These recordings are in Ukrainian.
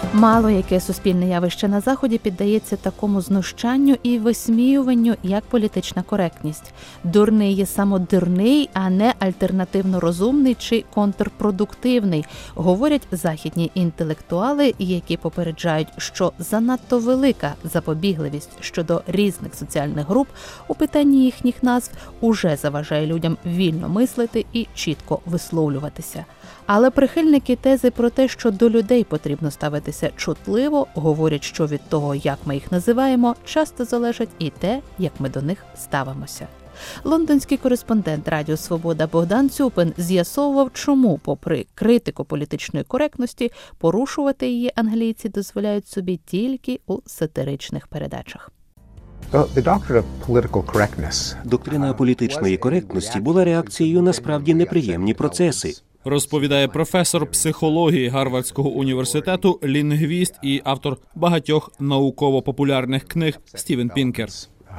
Мало яке суспільне явище на Заході піддається такому знущанню і висміюванню, як політична коректність. Дурний є самодурний, а не альтернативно розумний чи контрпродуктивний, говорять західні інтелектуали, які попереджають, що занадто велика запобігливість щодо різних соціальних груп у питанні їхніх назв уже заважає людям вільно мислити і чітко висловлюватися. Але прихильники тези про те, що до людей потрібно ставитися чутливо, говорять, що від того, як ми їх називаємо, часто залежить і те, як ми до них ставимося. Лондонський кореспондент Радіо Свобода Богдан Цюпин з'ясовував, чому, попри критику політичної коректності, порушувати її англійці дозволяють собі тільки у сатиричних передачах. Доктрина політичної коректності була реакцією на справді неприємні процеси. Розповідає професор психології Гарвардського університету, лінгвіст і автор багатьох науково-популярних книг Стівен Пінкер.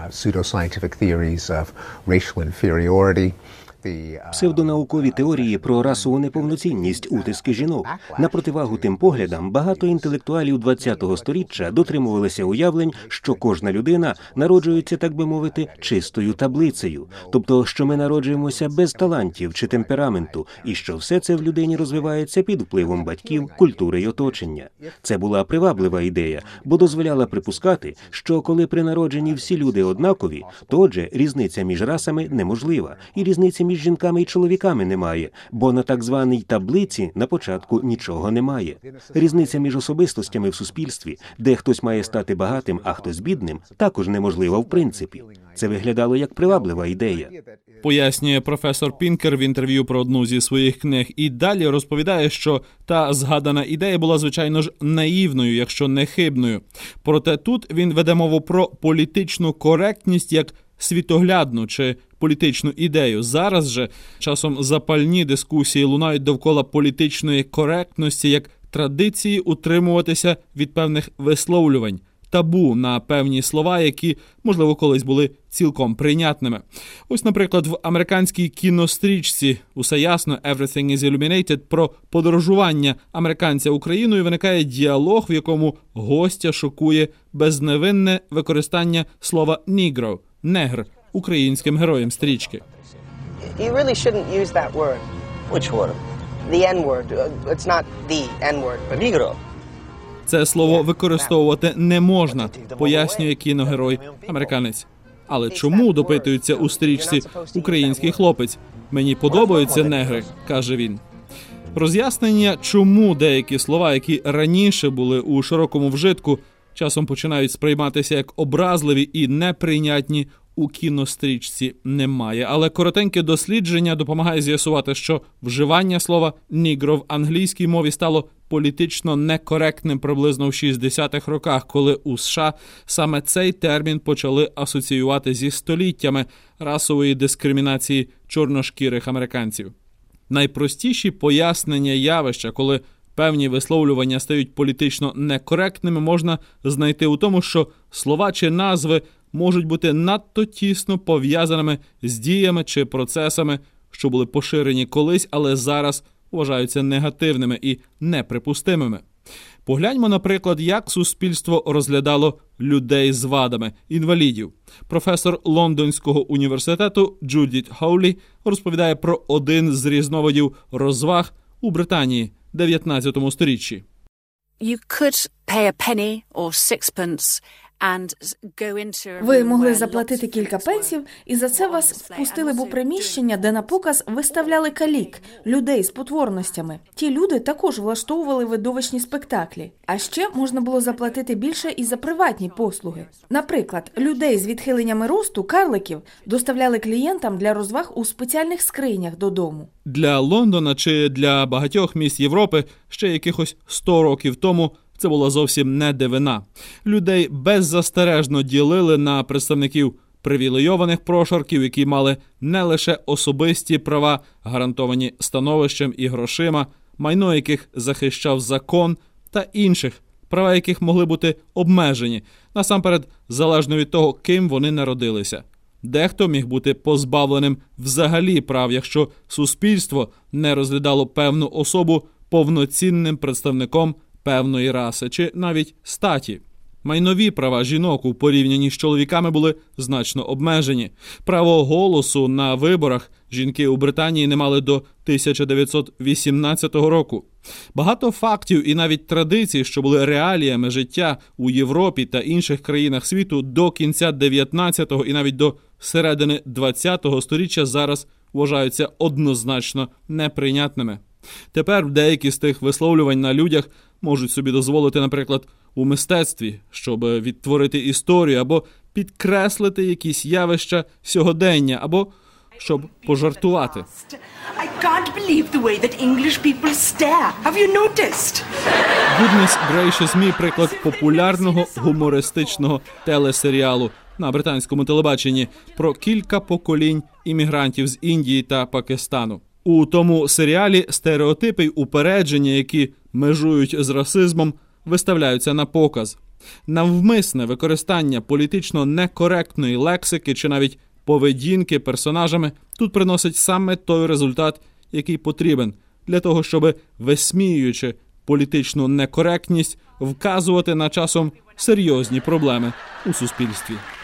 Псевдонаукові теорії про расову неповноцінність, утиски жінок. На противагу тим поглядам, багато інтелектуалів ХХ століття дотримувалися уявлень, що кожна людина народжується, так би мовити, чистою таблицею. Тобто, що ми народжуємося без талантів чи темпераменту, і що все це в людині розвивається під впливом батьків, культури й оточення. Це була приваблива ідея, бо дозволяла припускати, що коли при народженні всі люди однакові, то отже, різниця між расами неможлива, і різниці між жінками і чоловіками немає, бо на так званій таблиці на початку нічого немає. Різниця між особистостями в суспільстві, де хтось має стати багатим, а хтось бідним, також неможлива в принципі. Це виглядало як приваблива ідея. Пояснює професор Пінкер в інтерв'ю про одну зі своїх книг і далі розповідає, що та згадана ідея була, звичайно ж, наївною, якщо не хибною. Проте тут він веде мову про політичну коректність як світоглядну чи політичну ідею. Зараз же часом запальні дискусії лунають довкола політичної коректності як традиції утримуватися від певних висловлювань, табу на певні слова, які, можливо, колись були цілком прийнятними. Ось, наприклад, в американській кінострічці «Усе ясно, Everything is Illuminated» про подорожування американця Україною виникає діалог, в якому гостя шокує безневинне використання слова «negro» – «негр» українським героєм стрічки. You really shouldn't use that word. Which word? The N-word. It's not the N-word, but Negro. Це слово використовувати не можна, пояснює кіногерой-американець. Але чому, допитується у стрічці український хлопець? Мені подобаються негри, каже він. Роз'яснення, чому деякі слова, які раніше були у широкому вжитку, часом починають сприйматися як образливі і неприйнятні, у кінострічці немає. Але коротеньке дослідження допомагає з'ясувати, що вживання слова «нігро» в англійській мові стало політично некоректним приблизно в 60-х роках, коли у США саме цей термін почали асоціювати зі століттями расової дискримінації чорношкірих американців. Найпростіші пояснення явища, коли певні висловлювання стають політично некоректними, можна знайти у тому, що слова чи назви можуть бути надто тісно пов'язаними з діями чи процесами, що були поширені колись, але зараз вважаються негативними і неприпустимими. Погляньмо, наприклад, як суспільство розглядало людей з вадами, інвалідів. Професор Лондонського університету Джудіт Хоулі розповідає про один з різновидів розваг у Британії в 19 сторіччі. Ви могли заплатити кілька пенсів, і за це вас впустили б у приміщення, де на показ виставляли калік, людей з потворностями. Ті люди також влаштовували видовищні спектаклі. А ще можна було заплатити більше і за приватні послуги. Наприклад, людей з відхиленнями росту, карликів, доставляли клієнтам для розваг у спеціальних скринях додому. Для Лондона чи для багатьох міст Європи ще якихось 100 років тому це була зовсім не дивина. Людей беззастережно ділили на представників привілейованих прошарків, які мали не лише особисті права, гарантовані становищем і грошима, майно яких захищав закон, та інших, права яких могли бути обмежені, насамперед залежно від того, ким вони народилися. Дехто міг бути позбавленим взагалі прав, якщо суспільство не розглядало певну особу повноцінним представником певної раси чи навіть статі. Майнові права жінок у порівнянні з чоловіками були значно обмежені. Право голосу на виборах жінки у Британії не мали до 1918 року. Багато фактів і навіть традицій, що були реаліями життя у Європі та інших країнах світу до кінця 19-го і навіть до середини 20-го сторіччя, зараз вважаються однозначно неприйнятними. Тепер деякі з тих висловлювань на людях можуть собі дозволити, наприклад, у мистецтві, щоб відтворити історію або підкреслити якісь явища сьогодення, або щоб пожартувати. I can't believe the way that English people stare. Have you noticed? Goodness Gracious Me – приклад популярного гумористичного телесеріалу на британському телебаченні про кілька поколінь іммігрантів з Індії та Пакистану. У тому серіалі стереотипи й упередження, які межують з расизмом, виставляються на показ. Навмисне використання політично некоректної лексики чи навіть поведінки персонажами тут приносить саме той результат, який потрібен для того, щоб, висміюючи політичну некоректність, вказувати на часом серйозні проблеми у суспільстві.